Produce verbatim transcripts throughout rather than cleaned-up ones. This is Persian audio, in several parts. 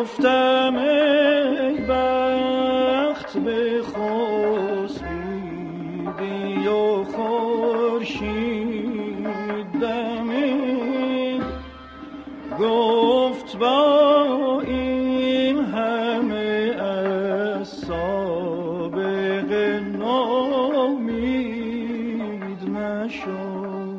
گفتم ای بخت به خسبیدی و خورشید دمی، گفت با این همه از سابق نومید نشد.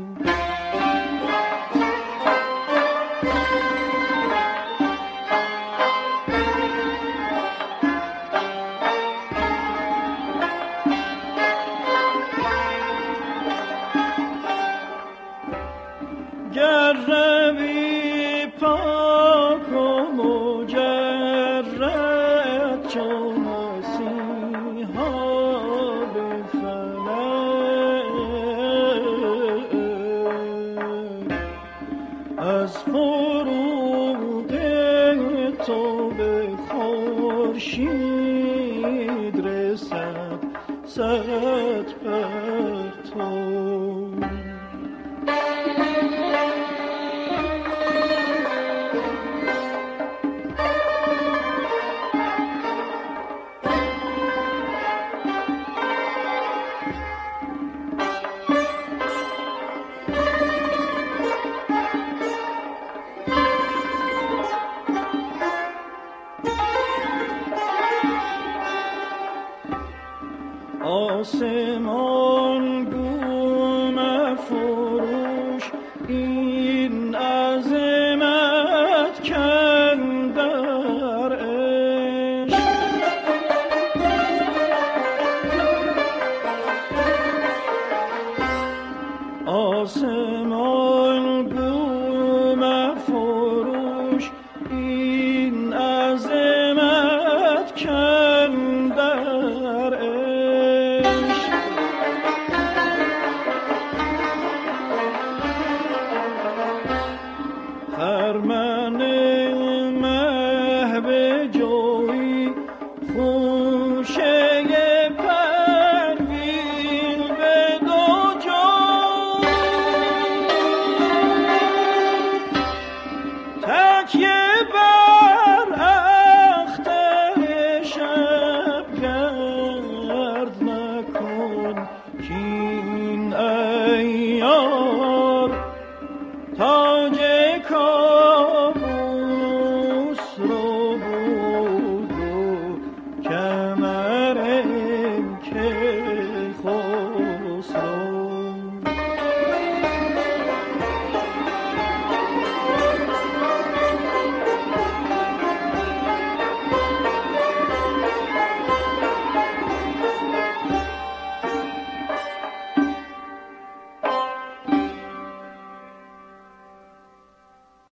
گر روی پاک و مجرد چو مسیحا به فلک، از فروغ تو به خورشید رسد صد پرتو. آسمان گو مفروش این عظمت کندر عشق، آسمان گو مفروش این عظمت کندر عشق. خرمن مه به جوی خوشه پروین به دو جو، تکیه بر اختر شب گرد نکن کین ایار تاج کار